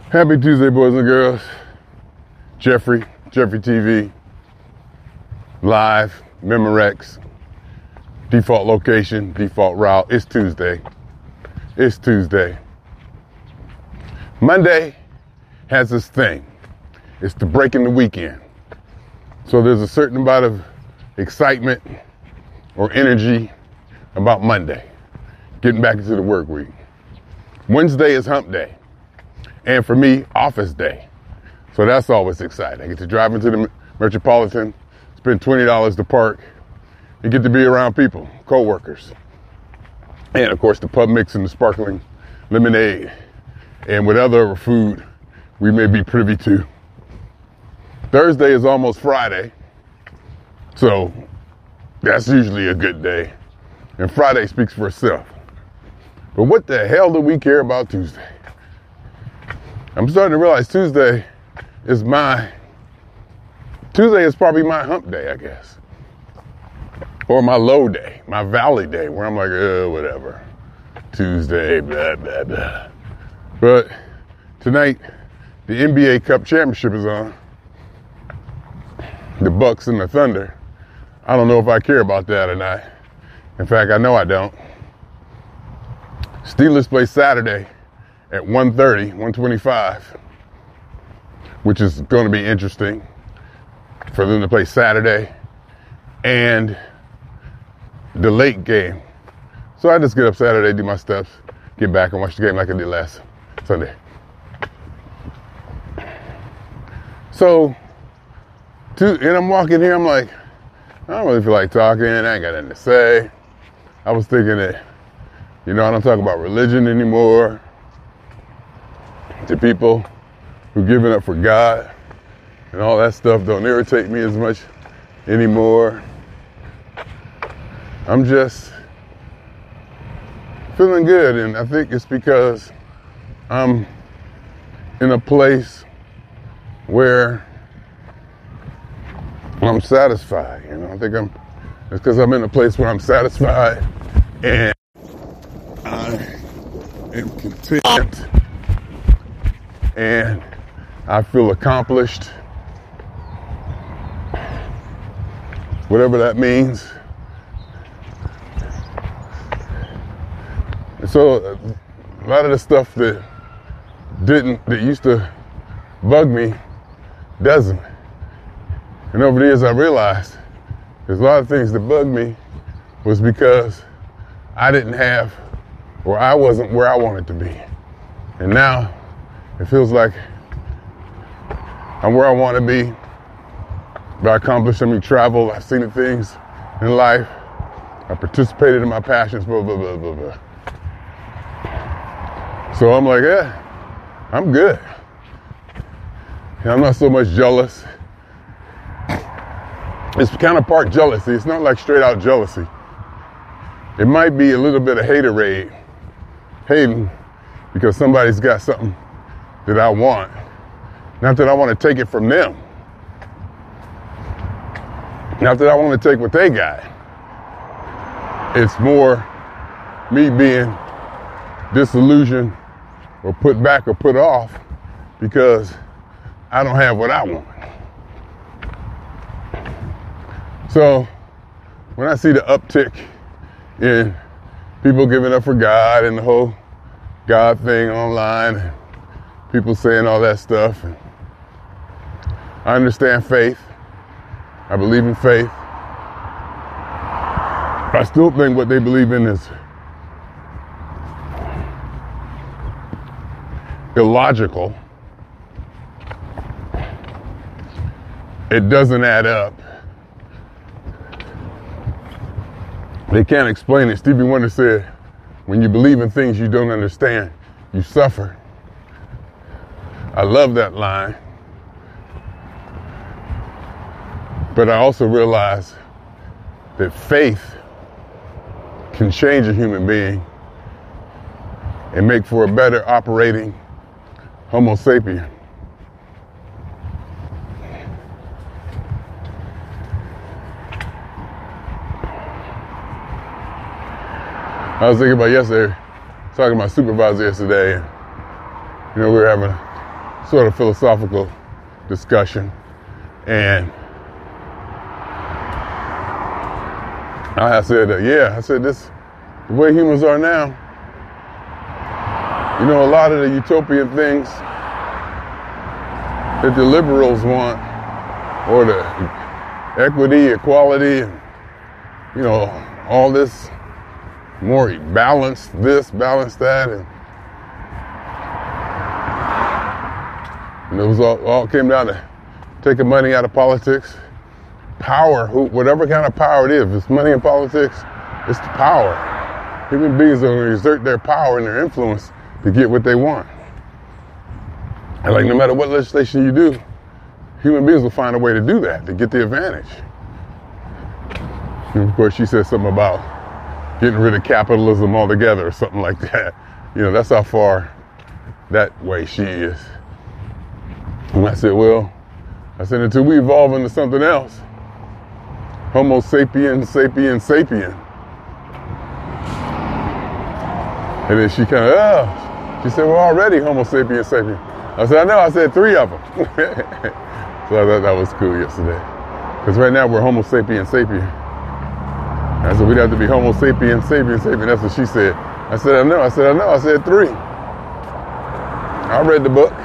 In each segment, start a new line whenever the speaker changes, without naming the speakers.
Happy Tuesday, boys and girls. Jeffrey TV, live, Memorex, default location, default route. It's Tuesday. Monday has this thing. It's the break in the weekend. So there's a certain amount of excitement or energy about Monday, getting back into the work week. Wednesday is hump day. And for me, office day. So that's always exciting. I get to drive into the Metropolitan, spend $20 to park, and get to be around people, co-workers. And of course, the pub mix and the sparkling lemonade, and whatever food we may be privy to. Thursday is almost Friday, so that's usually a good day. And Friday speaks for itself. But what the hell do we care about Tuesday? I'm starting to realize Tuesday is probably my hump day, I guess. Or my low day, my valley day, where I'm like, whatever. Tuesday, blah, blah, blah. But tonight, the NBA Cup Championship is on. The Bucks and the Thunder. I don't know if I care about that or not. In fact, I know I don't. Steelers play Saturday at 1:25, which is going to be interesting for them to play Saturday and the late game. So I just get up Saturday, do my steps, get back and watch the game like I did last Sunday. So, and I'm walking here, I'm like, I don't really feel like talking, I ain't got nothing to say. I was thinking that, I don't talk about religion anymore. To people who given up for God and all that stuff don't irritate me as much anymore. I'm just feeling good, and I think it's because I'm in a place where I'm satisfied. I think it's because I'm in a place where I'm satisfied and I am content. And I feel accomplished, whatever that means. And so a lot of the stuff that used to bug me doesn't. And over the years I realized there's a lot of things that bugged me was because I didn't have, or I wasn't where I wanted to be. And now it feels like I'm where I want to be. I accomplished so many travel. I've seen the things in life. I participated in my passions, blah, blah, blah, blah, blah. So I'm like, I'm good. And I'm not so much jealous. It's kind of part jealousy. It's not like straight out jealousy. It might be a little bit of haterade. Hating because somebody's got something that I want. Not that I want to take it from them. Not that I want to take what they got. It's more me being disillusioned or put back or put off because I don't have what I want. So when I see the uptick in people giving up for God and the whole God thing online, people saying all that stuff. And I understand faith. I believe in faith. I still think what they believe in is illogical. It doesn't add up. They can't explain it. Stevie Wonder said, when you believe in things you don't understand, you suffer. I love that line. But I also realize that faith can change a human being and make for a better operating Homo sapien. I was thinking about yesterday, talking to my supervisor yesterday, and, we were having sort of philosophical discussion. And I said, this, the way humans are now, you know, a lot of the utopian things that the liberals want, or the equity, equality, and, you know, all this more balance this, balance that, and it was all came down to taking money out of politics. Power, whatever kind of power it is, if it's money in politics, it's the power. Human beings are going to exert their power and their influence to get what they want. And like no matter what legislation you do, human beings will find a way to do that, to get the advantage. And of course, she said something about getting rid of capitalism altogether or something like that. You know, that's how far that way she is. And I said, until we evolve into something else, Homo sapiens, sapien, sapien. And then she kind of, she said, we're already Homo sapiens, sapien. I said, I know, I said 3 of them. So I thought that was cool yesterday. Because right now we're Homo sapiens, sapien. I said, we'd have to be Homo sapiens, sapien, sapien. That's what she said. I said, I know, I said 3. I read the book.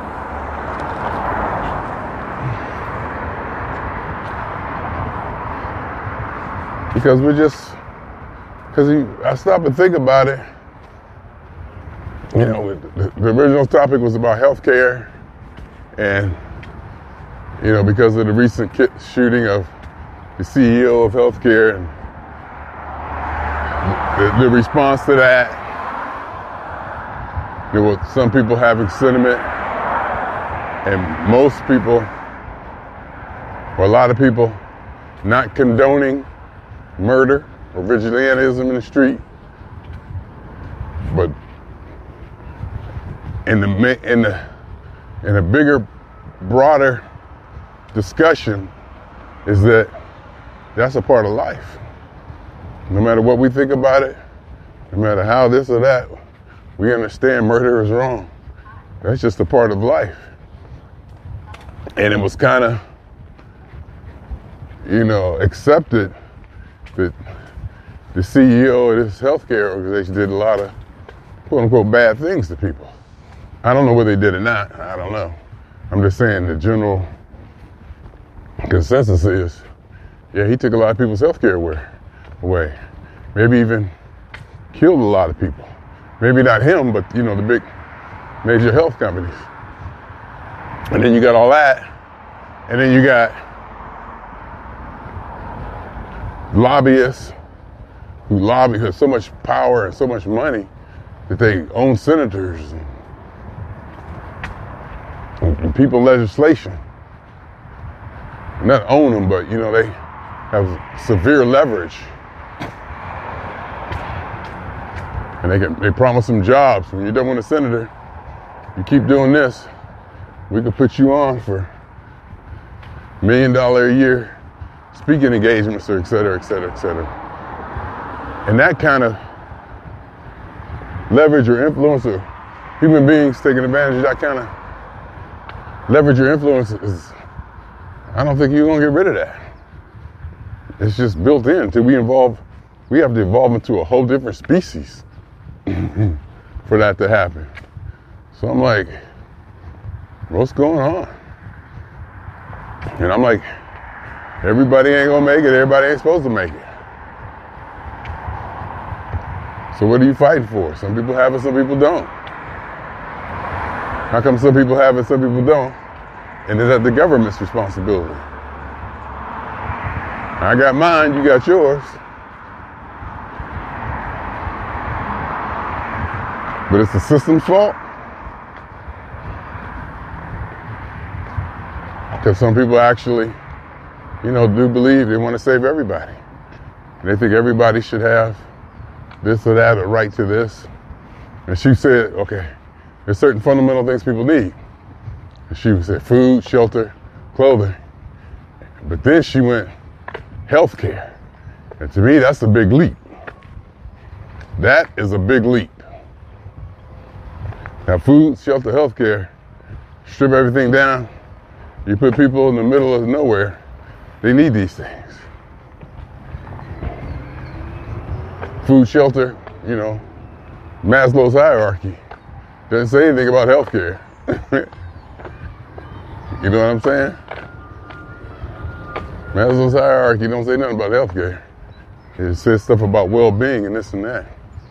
Because I stop and think about it. You know, the original topic was about healthcare, and, you know, because of the recent shooting of the CEO of healthcare, and the response to that, there were some people having sentiment, and most people, or a lot of people, not condoning murder or vigilantism in the street, but in a bigger, broader discussion is that that's a part of life. No matter what we think about it, no matter how this or that, we understand murder is wrong. That's just a part of life. And it was kind of, you know, accepted that the CEO of this healthcare organization did a lot of quote unquote bad things to people. I don't know whether they did or not. I don't know. I'm just saying the general consensus is, yeah, he took a lot of people's healthcare away. Maybe even killed a lot of people. Maybe not him, but, you know, the big major health companies. And then you got all that. And then you got lobbyists who lobby, have so much power and so much money that they own senators and people legislation. Not own them, but, you know, they have severe leverage. And they promise them jobs. When you're done with a senator, you keep doing this, we could put you on for $1 million a year speaking engagements, or et cetera, et cetera, et cetera. And that kind of leverage or influence, or human beings taking advantage of that kind of leverage or influence is, I don't think you're gonna get rid of that. It's just built in until we have to evolve into a whole different species for that to happen. So I'm like, what's going on? And I'm like, everybody ain't gonna make it, everybody ain't supposed to make it. So what are you fighting for? Some people have it, some people don't. How come some people have it, some people don't? And is that the government's responsibility? I got mine, you got yours. But it's the system's fault? Because some people actually, you know, do believe they want to save everybody. They think everybody should have this or that, or right to this. And she said, okay, there's certain fundamental things people need. And she said food, shelter, clothing. But then she went healthcare. And to me, that's a big leap. That is a big leap. Now, food, shelter, healthcare, strip everything down, you put people in the middle of nowhere, they need these things. Food, shelter, Maslow's hierarchy. Doesn't say anything about healthcare. You know what I'm saying? Maslow's hierarchy don't say nothing about healthcare. It says stuff about well-being and this and that.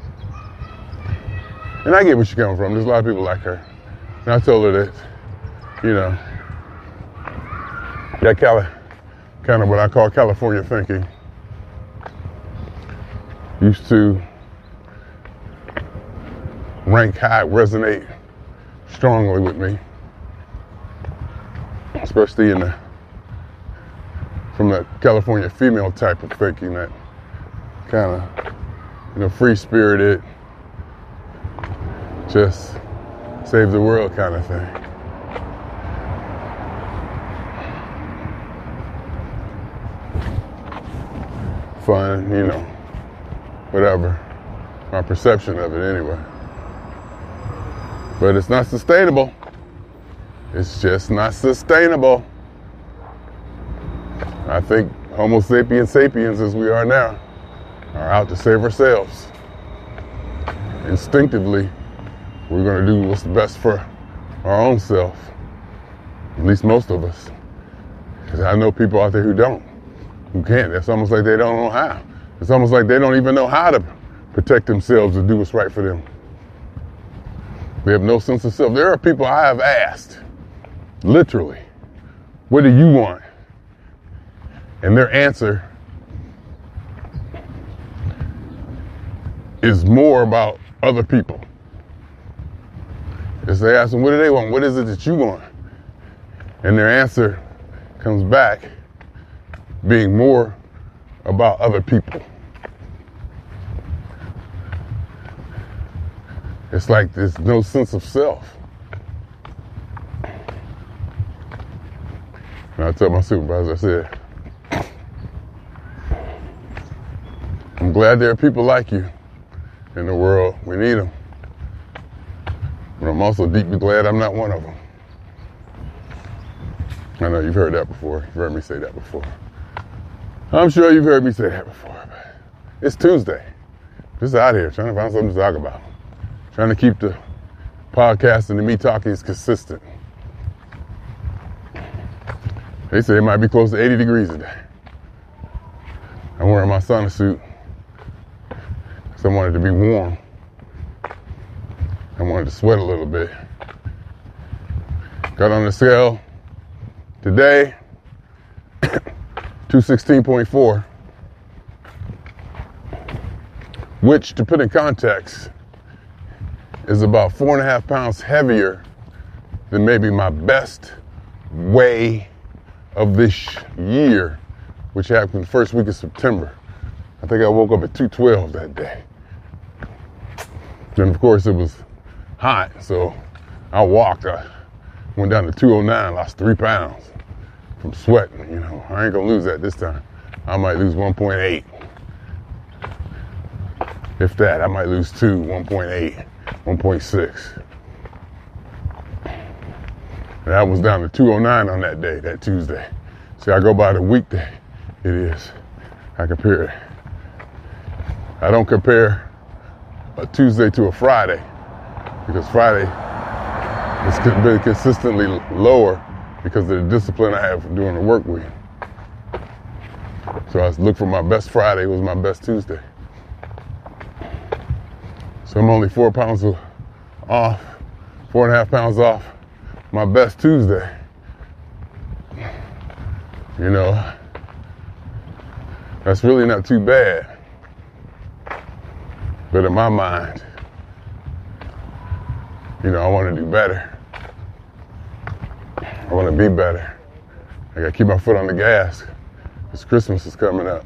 And I get where she's coming from. There's a lot of people like her. And I told her that, that kind of what I call California thinking used to rank high, resonate strongly with me, especially from the California female type of thinking, that kind of, free-spirited, just save the world kind of thing. Fun, whatever. My perception of it anyway. But it's not sustainable. It's just not sustainable. I think Homo sapiens sapiens, as we are now, are out to save ourselves. Instinctively, we're going to do what's best for our own self. At least most of us. Because I know people out there who can't. It's almost like they don't know how. It's almost like they don't even know how to protect themselves and do what's right for them. They have no sense of self. There are people I have asked, literally, what do you want? And their answer is more about other people. As they ask them, what do they want? What is it that you want? And their answer comes back being more about other people. It's like there's no sense of self. And I told my supervisor, I said, I'm glad there are people like you in the world. We need them. But I'm also deeply glad I'm not one of them. I know you've heard that before. You've heard me say that before. I'm sure you've heard me say that before. But it's Tuesday. Just out here trying to find something to talk about. Trying to keep the podcasting and me talking is consistent. They say it might be close to 80 degrees today. I'm wearing my sauna suit because I wanted to be warm. I wanted to sweat a little bit. Got on the scale today, 216.4, which, to put in context, is about 4.5 pounds heavier than maybe my best weigh of this year, which happened the first week of September. I think I woke up at 212 that day. And of course it was hot, so I walked. I went down to 209, lost 3 pounds from sweating. I ain't gonna lose that this time. I might lose 1.8. If that, I might lose 2, 1.8, 1.6. And I was down to 209 on that day, that Tuesday. See, I go by the weekday. It is. I compare it. I don't compare a Tuesday to a Friday, because Friday has been consistently lower because of the discipline I have during the work week. So I look for my best Friday was my best Tuesday. So I'm only 4 pounds off, 4.5 pounds off my best Tuesday. That's really not too bad. But in my mind, I want to do better. I want to be better. I got to keep my foot on the gas because Christmas is coming up.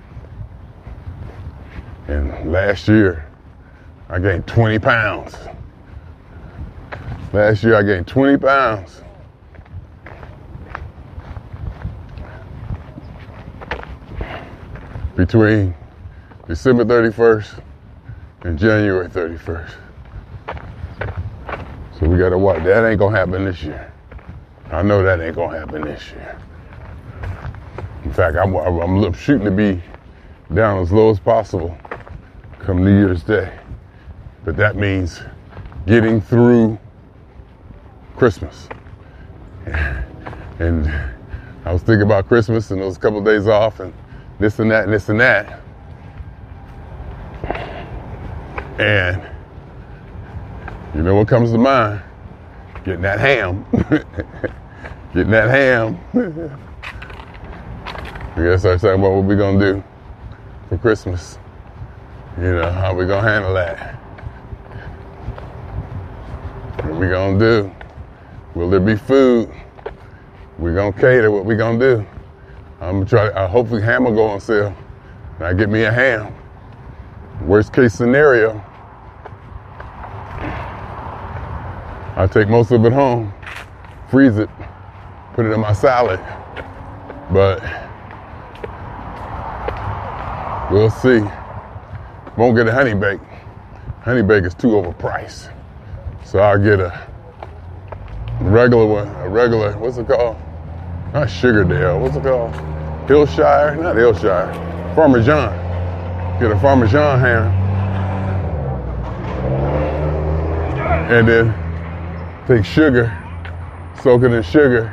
And last year, I gained 20 pounds. Last year, I gained 20 pounds. Between December 31st and January 31st. So we gotta watch. That ain't gonna happen this year. I know that ain't gonna happen this year. In fact, I'm shooting to be down as low as possible come New Year's Day. But that means getting through Christmas. And I was thinking about Christmas and those couple of days off and this and that and this and that. And you know what comes to mind? Getting that ham. Getting that ham. We gotta start talking about what we're gonna do for Christmas. You know, how we gonna handle that. What we gonna do? Will there be food? We gonna cater. What we gonna do? I'm gonna try. Hopefully, ham will go on sale, and I get me a ham. Worst case scenario, I take most of it home, freeze it, put it in my salad. But we'll see. Won't get a honey bake. Honey bake is too overpriced, so I'll get a regular one. A regular. What's it called? Not Sugardale. What's it called? Hillshire? Not Hillshire. Farmer John. Get a Farmer John ham. And then take sugar, soak it in sugar,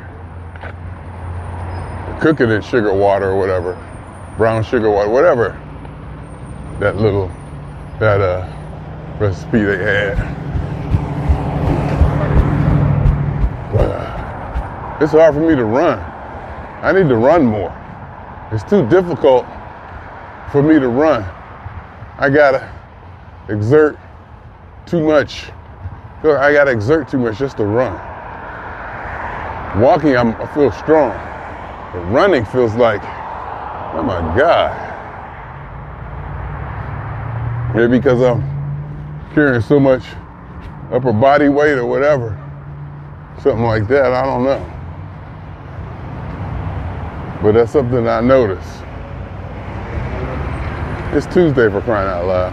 cook it in sugar water or whatever, brown sugar water, whatever. That recipe they had. But it's hard for me to run. I need to run more. It's too difficult for me to run. I gotta exert too much. I gotta exert too much just to run. Walking, I feel strong. But running feels like, oh my God. Maybe because I'm carrying so much upper body weight or whatever. Something like that, I don't know. But that's something I notice. It's Tuesday, for crying out loud.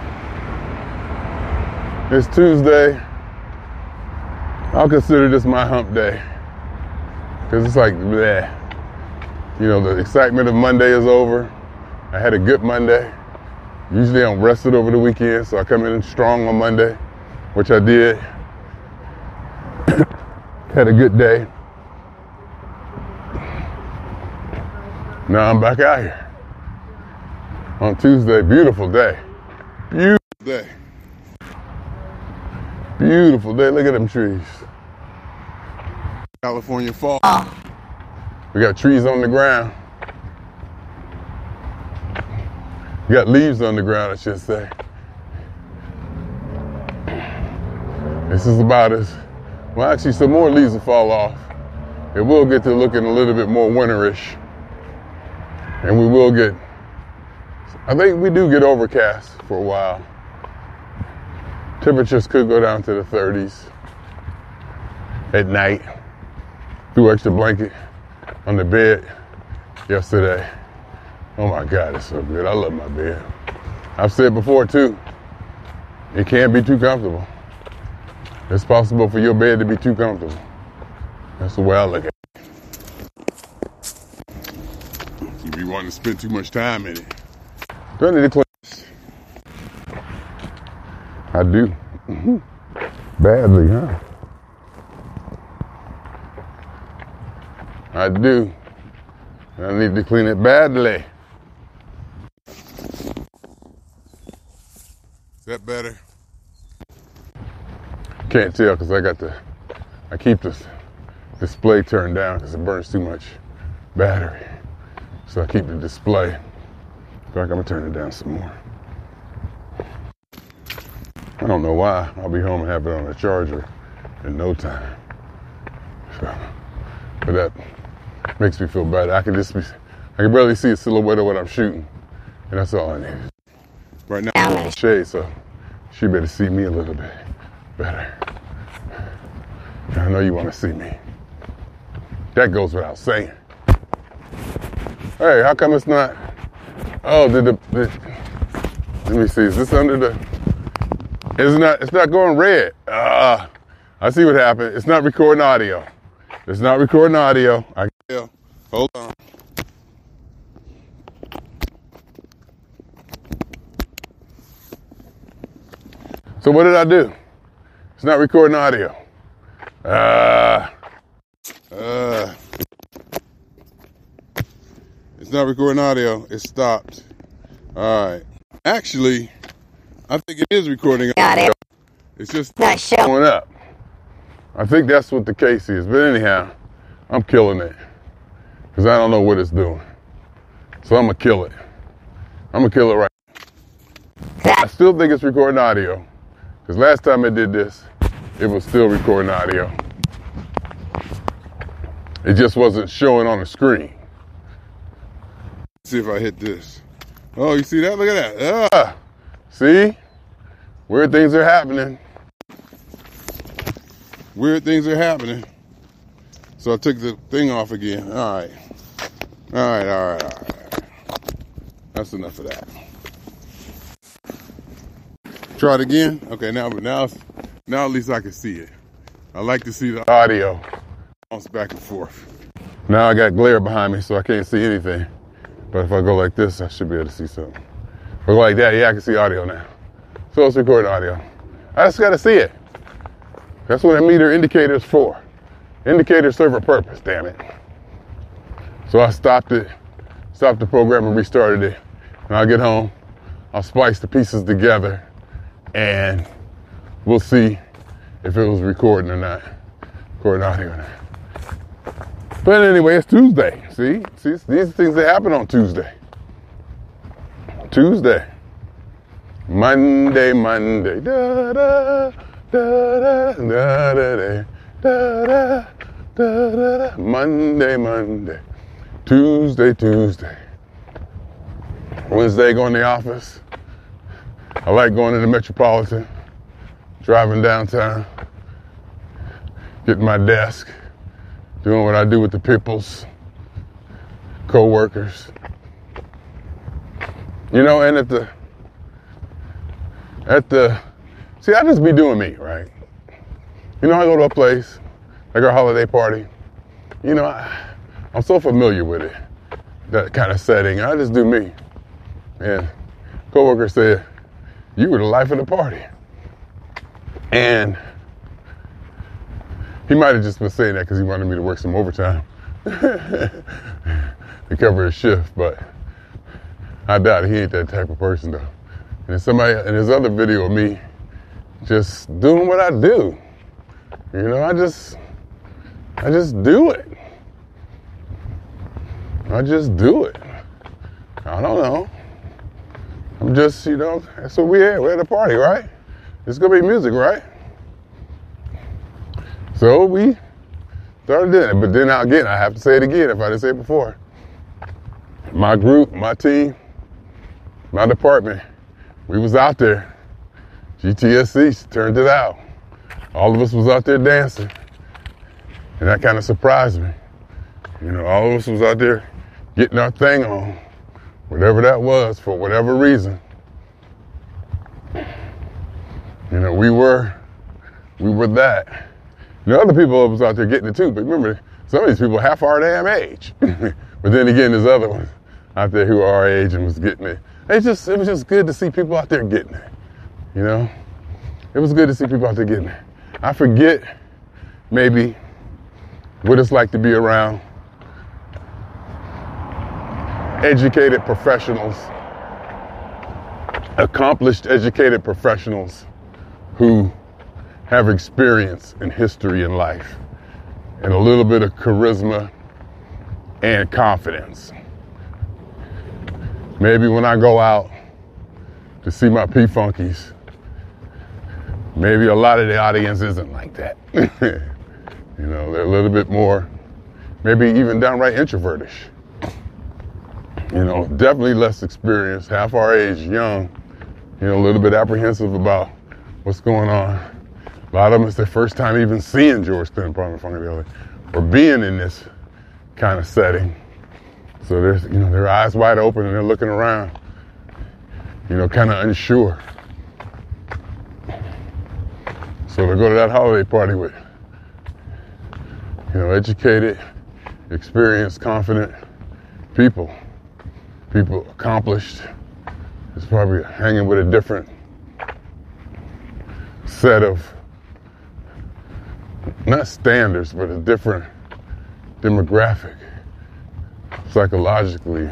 It's Tuesday. I'll consider this my hump day. Because it's like, bleh. You know, the excitement of Monday is over. I had a good Monday. Usually I'm rested over the weekend, so I come in strong on Monday, which I did. Had a good day. Now I'm back out here. On Tuesday, beautiful day. Beautiful day. Beautiful day. Look at them trees. California fall. We got trees on the ground. We got leaves on the ground, I should say. This is about as, well, actually some more leaves will fall off. It will get to looking a little bit more winterish. And we will get, I think we do get overcast for a while. Temperatures could go down to the 30s at night. Threw extra blanket on the bed yesterday. Oh my God, it's so good. I love my bed. I've said before too, it can't be too comfortable. It's possible for your bed to be too comfortable. That's the way I look at it. You be wanting to spend too much time in it. Do I need to clean this? I do. Badly, huh? I do. I need to clean it badly. Is that better? Can't tell because I keep this display turned down because it burns too much battery. So I keep the display. In fact, I'm gonna turn it down some more. I don't know why. I'll be home and have it on a charger in no time. So, but that makes me feel better. I can barely see a silhouette of what I'm shooting. And that's all I need. Right now I'm in the shade, so she better see me a little bit better. I know you want to see me. That goes without saying. Hey, how come it's not? Oh, let me see. Is this under the? It's not going red. I I see what happened. It's not recording audio. It's not recording audio. I can tell. Hold on. So what did I do? It's not recording audio. It's not recording audio. It stopped. All right. Actually, I think it is recording audio. It's just not showing up. I think that's what the case is. But anyhow, I'm killing it because I don't know what it's doing. So I'm going to kill it. I'm going to kill it right now. I still think it's recording audio because last time I did this, it was still recording audio. It just wasn't showing on the screen. Let's see if I hit this. Oh, you see that? Look at that. See? Weird things are happening. Weird things are happening. So I took the thing off again. All right. That's enough of that. Try it again. Okay, now at least I can see it. I like to see the audio bounce back and forth. Now I got glare behind me, so I can't see anything. But if I go like this, I should be able to see something. If I go like that, yeah, I can see audio now. So it's recording audio. I just got to see it. That's what a meter indicator is for. Indicators serve a purpose, damn it. So I stopped the program and restarted it. When I get home, I'll splice the pieces together and we'll see if it was recording or not. Recording audio or not. But anyway, it's Tuesday. See, these are things that happen on Tuesday. Monday. Da da da da da da da da da. Monday. Tuesday. Wednesday, going to the office. I like going to the Metropolitan, driving downtown, getting my desk, doing what I do with the peoples, co-workers. You know, and see, I just be doing me, right? You know, I go to a place, like our holiday party. You know, I'm so familiar with it, that kind of setting. I just do me. And coworker said, "You were the life of the party." And he might have just been saying that because he wanted me to work some overtime to cover his shift, but I doubt it. He ain't that type of person, though. And there's somebody in his other video of me just doing what I do. You know, I just do it. I don't know. I'm just, you know, that's what we're at a party, right? It's gonna be music, right? So we started doing it, but then again, I have to say it again if I didn't say it before. My group, my team, my department, we was out there. GTSC turned it out. All of us was out there dancing. And that kind of surprised me. You know, all of us was out there getting our thing on, whatever that was, for whatever reason. You know, we were that. You know, other people was out there getting it too, but remember, some of these people half our damn age. But then again, there's other ones out there who are our age and was getting it. It was just good to see people out there getting it. You know, it was good to see people out there getting it. I forget maybe what it's like to be around educated professionals, accomplished educated professionals who have experience in history and life and a little bit of charisma and confidence. Maybe when I go out to see my P-Funkies, maybe a lot of the audience isn't like that. You know, they're a little bit more, maybe even downright introvertish. You know, definitely less experienced, half our age, young, you know, a little bit apprehensive about what's going on. A lot of them, it's their first time even seeing George Clinton, Parliament Funkadelic, or being in this kind of setting. So there's, you know, their eyes wide open and they're looking around, you know, kind of unsure. So to go to that holiday party with, educated, experienced, confident people accomplished, is probably hanging with a different set of, not standards, but a different demographic, psychologically,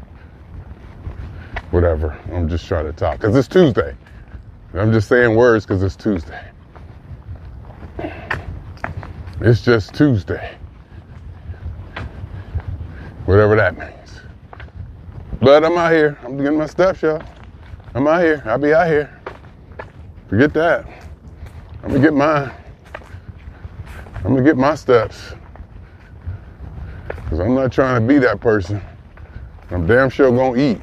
whatever. I'm just trying to talk, because it's Tuesday. I'm just saying words because it's Tuesday. It's just Tuesday. Whatever that means. But I'm out here. I'm getting my steps, y'all. I'm out here. I'll be out here. Forget that. I'm going to get mine. I'm going to get my steps. Because I'm not trying to be that person. I'm damn sure going to eat.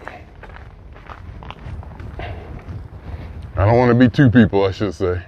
I don't want to be two people, I should say.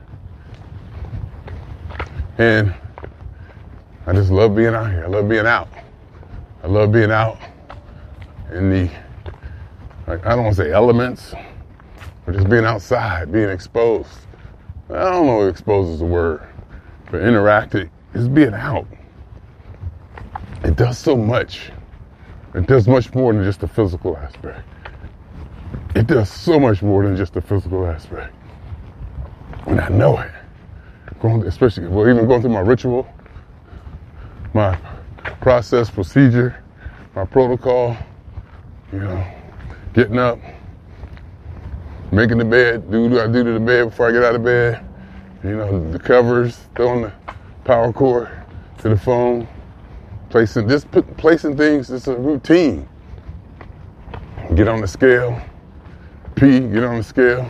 And I just love being out here. I love being out. I love being out in the, I don't want to say elements, but just being outside, being exposed. I don't know if exposed is a word, but interacting is being out. It does so much. It does much more than just the physical aspect. It does so much more than just the physical aspect. And I know it. Especially, even going through my ritual, my process, procedure, my protocol, getting up, making the bed, do what I do to the bed before I get out of bed, the covers, throwing the power cord to the phone, placing things, it's a routine. Get on the scale, get on the scale,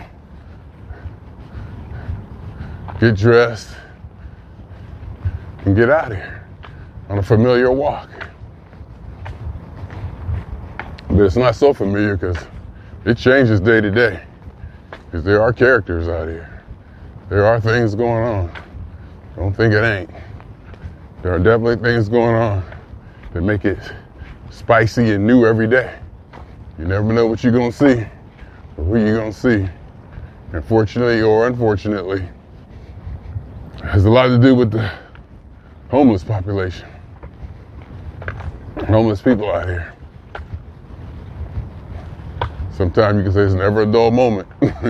get dressed, and get out of here on a familiar walk. But it's not so familiar because it changes day to day. Because there are characters out here. There are things going on. Don't think it ain't. There are definitely things going on that make it spicy and new every day. You never know what you're going to see or who you're going to see. And fortunately or unfortunately, it has a lot to do with the homeless population. Homeless people out here. Sometimes you can say it's never a dull moment.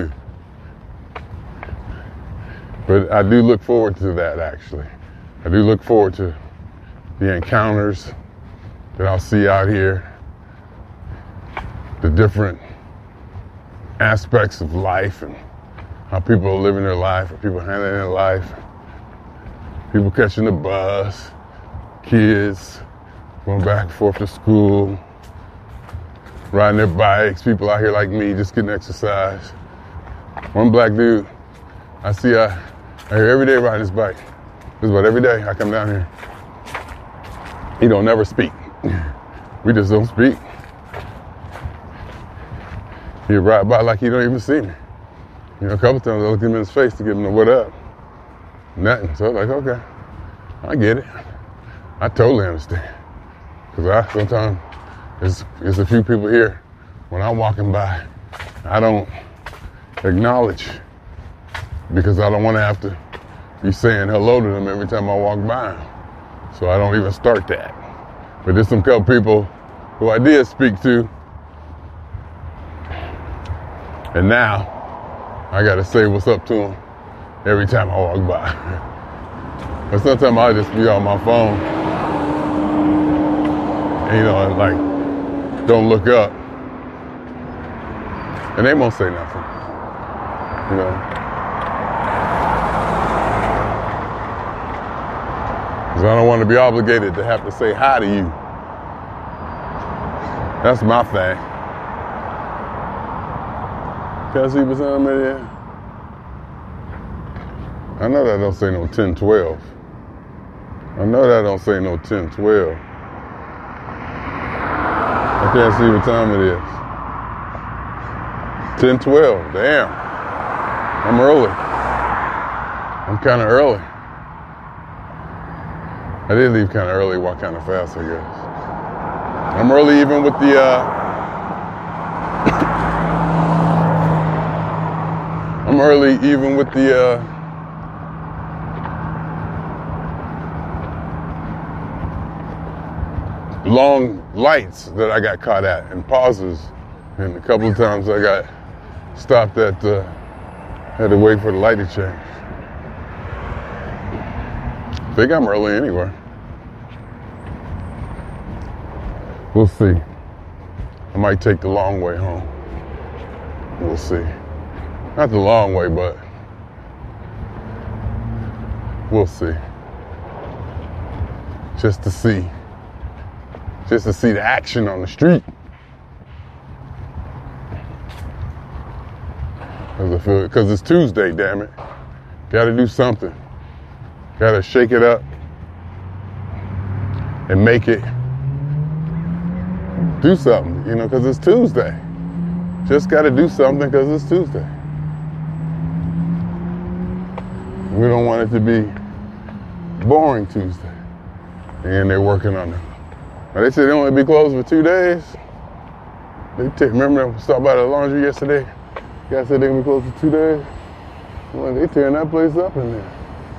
But I do look forward to that, actually. I do look forward to the encounters that I'll see out here, the different aspects of life and how people are living their life, how people are handling their life, people catching the bus, kids going back and forth to school, riding their bikes, people out here like me just getting exercise. One black dude I see I hear every day riding his bike. Just about every day I come down here. He don't never speak. We just don't speak. He ride by like he don't even see me. A couple times I looked him in his face to give him the what up. Nothing. So I was like, okay, I get it. I totally understand. Because sometimes there's a few people here, when I'm walking by, I don't acknowledge because I don't want to have to be saying hello to them every time I walk by them. So I don't even start that. But there's some couple people who I did speak to, and now I got to say what's up to them every time I walk by. But sometimes I'll just be on my phone, and like, don't look up. And they won't say nothing, Because I don't want to be obligated to have to say hi to you. That's my thing. Can I see what's on there? I know that don't say no 10-12. I know that don't say no 10-12. I can't see what time it is. 10-12, damn. I'm early. I'm kind of early. I did leave kind of early, walk kind of fast, I guess. I'm early even with the, I'm early even with the long lights that I got caught at and pauses. And a couple of times I got stopped at, had to wait for the light to change. I think I'm early anyway. We'll see. I might take the long way home. We'll see. Not the long way, but we'll see. Just to see the action on the street. Because it's Tuesday, damn it. Gotta do something. Gotta shake it up and make it do something, you know, because it's Tuesday. Just gotta do something because it's Tuesday. We don't want it to be boring Tuesday. And they're working on it. Now, they said they only be closed for 2 days. Remember I stopped by the laundry yesterday? Guy said they're gonna be closed for 2 days. Well, they tearing that place up in there.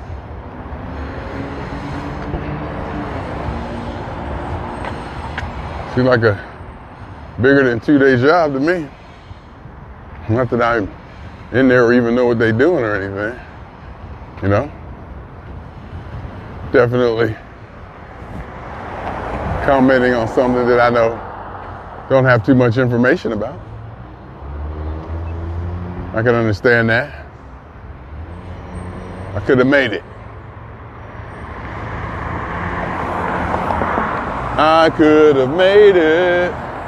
Seems like a bigger than 2-day job to me. Not that I'm in there or even know what they're doing or anything. You know? Definitely commenting on something that I know don't have too much information about. I can understand that. I could have made it. I could have made it.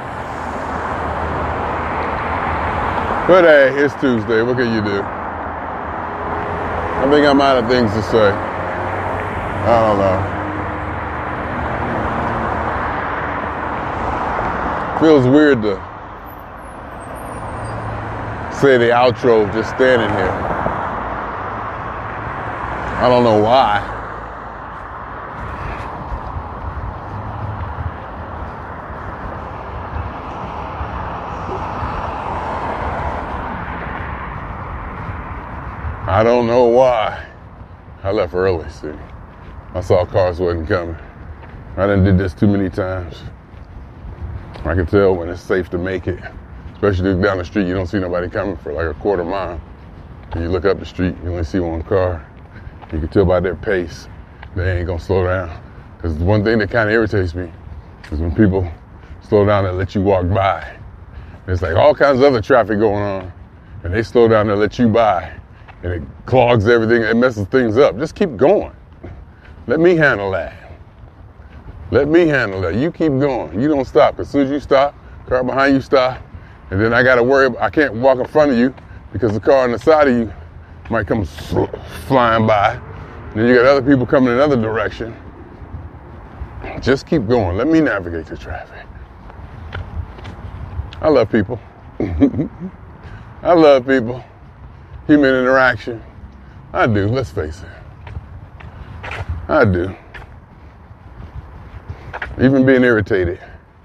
But hey, it's Tuesday. What can you do? I think I'm out of things to say. I don't know. Feels weird to say the outro just standing here. I don't know why. I don't know why. I left early, see. I saw cars wasn't coming. I done did this too many times. I can tell when it's safe to make it. Especially down the street, you don't see nobody coming for like a quarter mile. And you look up the street, you only see one car. You can tell by their pace, they ain't gonna slow down. Because one thing that kind of irritates me is when people slow down and let you walk by. There's like all kinds of other traffic going on, and they slow down and let you by. And it clogs everything, it messes things up. Just keep going. Let me handle that. Let me handle that. You keep going. You don't stop. As soon as you stop, car behind you stop, and then I got to worry, I can't walk in front of you because the car on the side of you might come flying by. And then you got other people coming in another direction. Just keep going. Let me navigate the traffic. I love people. I love people. Human interaction. I do, let's face it. I do. Even being irritated.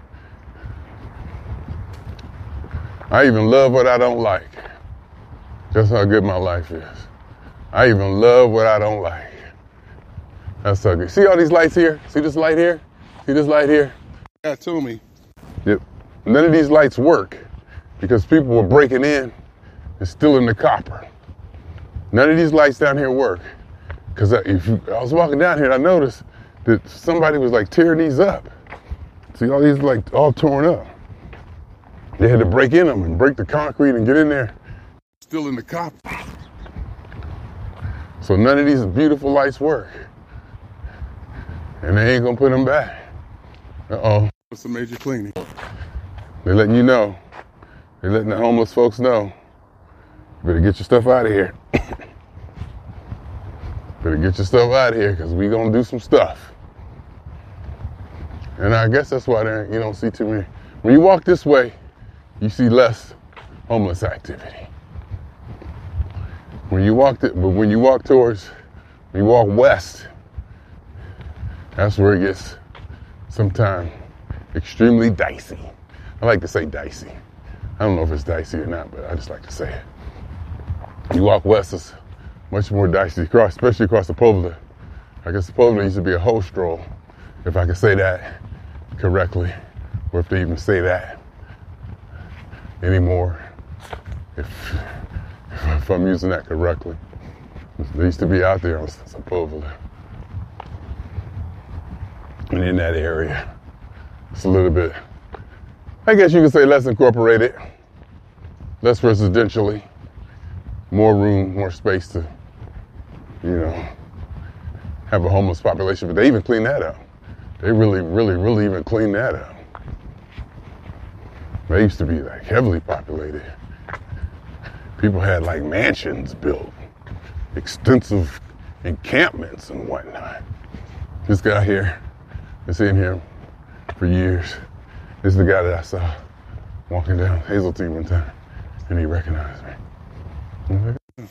I even love what I don't like. That's how good my life is. I even love what I don't like. That's so good. See all these lights here? See this light here? See this light here? That told me. Yep. None of these lights work because people were breaking in and stealing the copper. None of these lights down here work. Because I was walking down here and I noticed that somebody was like tearing these up. See all these like all torn up. They had to break in them and break the concrete and get in there. Still in the copper. So none of these beautiful lights work. And they ain't gonna put them back. Uh-oh. It's a major cleaning. They're letting you know. They're letting the homeless folks know. Better get your stuff out of here. Better get your stuff out of here because we gonna do some stuff. And I guess that's why you don't see too many. When you walk this way, you see less homeless activity. When you walk west, that's where it gets sometimes extremely dicey. I like to say dicey. I don't know if it's dicey or not, but I just like to say it. You walk west, it's much more dicey, especially across the Povler. I guess the Povler used to be a hoe stroll, if I could say that. correctly, or if they even say that anymore, if I'm using that correctly. They used to be out there, supposedly. And in that area, it's a little bit, I guess you could say, less incorporated, less residentially, more room, more space to, have a homeless population. But they even clean that up. They really even clean that up. They used to be like heavily populated. People had like mansions built, extensive encampments and whatnot. This guy here, been sitting here for years. This is the guy that I saw walking down Hazeltine one time, and he recognized me. I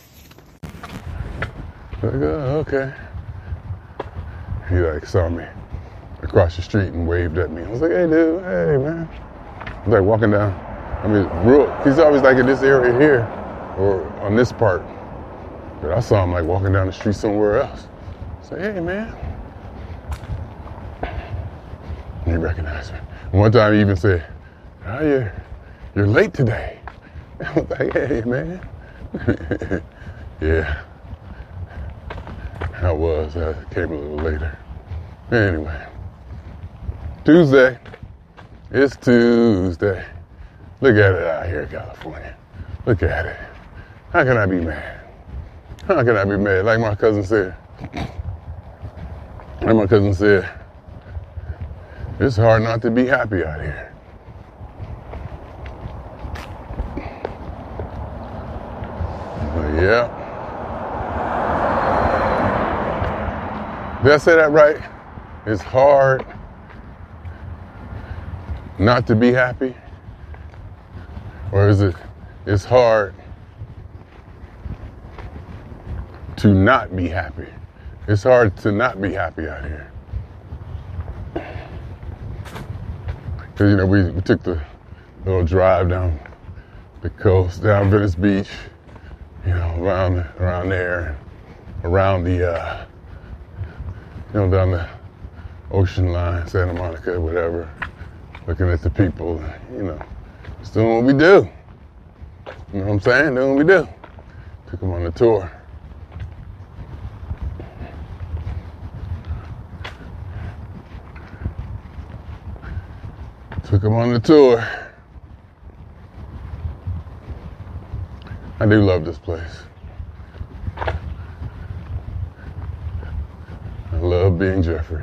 was like, oh, okay. He like saw me across the street and waved at me. I was like, hey dude, hey man. I was like walking down. He's always like in this area here, or on this part. But I saw him like walking down the street somewhere else. I said, hey man. And he recognized me. And one time he even said, oh, you're late today. I was like, hey man. Yeah. I was. I came a little later. Anyway. Tuesday. It's Tuesday. Look at it out here in California. Look at it. How can I be mad? How can I be mad? Like my cousin said. It's hard not to be happy out here. But yeah. Did I say that right? It's hard not to be happy? Or is it's hard to not be happy? It's hard to not be happy out here. Because, we took the little drive down the coast, down Venice Beach, around there, around the, down the ocean line, Santa Monica, whatever, looking at the people, just doing what we do. You know what I'm saying? Doing what we do. Took them on the tour. I do love this place. I love being Jeffrey.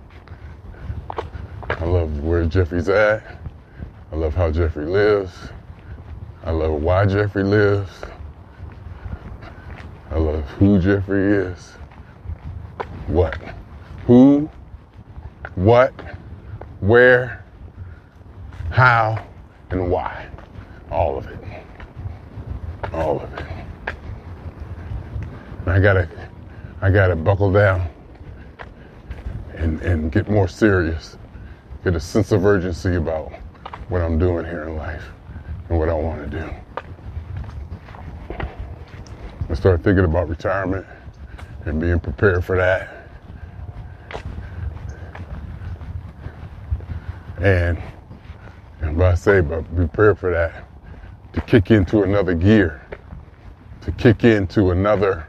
I love where Jeffrey's at. I love how Jeffrey lives. I love why Jeffrey lives. I love who Jeffrey is. What? Who? What? Where? How? And why? All of it. All of it. I gotta buckle down and get more serious. Get a sense of urgency about what I'm doing here in life and what I want to do. I start thinking about retirement and being prepared for that. And by be prepared for that, to kick into another gear, to kick into another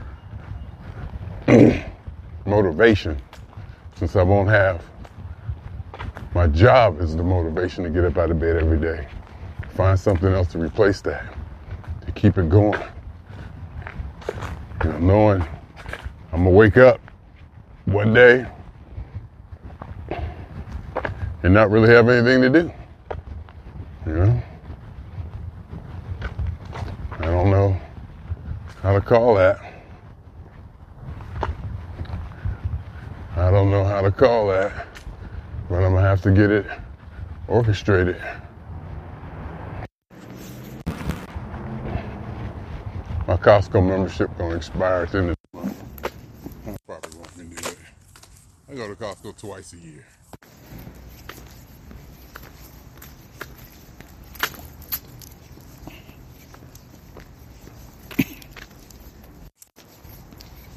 motivation, since I won't have my job is the motivation to get up out of bed every day. Find something else to replace that, to keep it going. Knowing I'm gonna wake up one day and not really have anything to do. I don't know how to call that. But I'm gonna have to get it orchestrated. My Costco membership gonna expire at the end of the month. I probably won't do that. I go to Costco twice a year.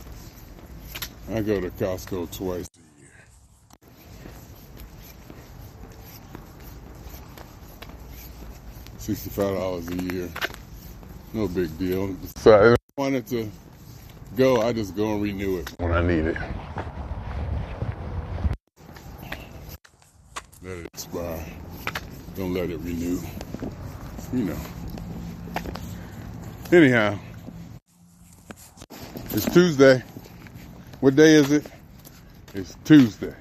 I go to Costco twice a year. $65 a year. No big deal. So if I wanted to go, I just go and renew it when I need it. Let it expire. Don't let it renew. You know. Anyhow, it's Tuesday. What day is it? It's Tuesday.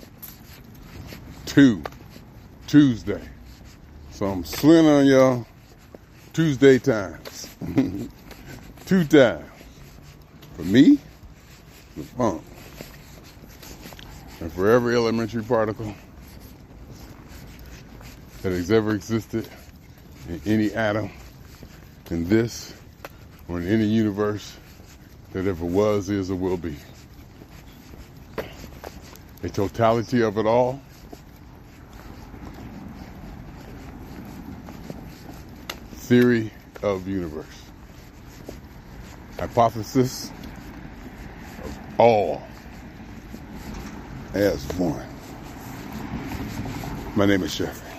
Tuesday. So I'm slinging on y'all Tuesday times. 2 times. For me, the funk. And for every elementary particle that has ever existed in any atom, in this, or in any universe that ever was, is, or will be. A totality of it all. Theory of universe. Hypothesis of all as one. My name is Jeffrey.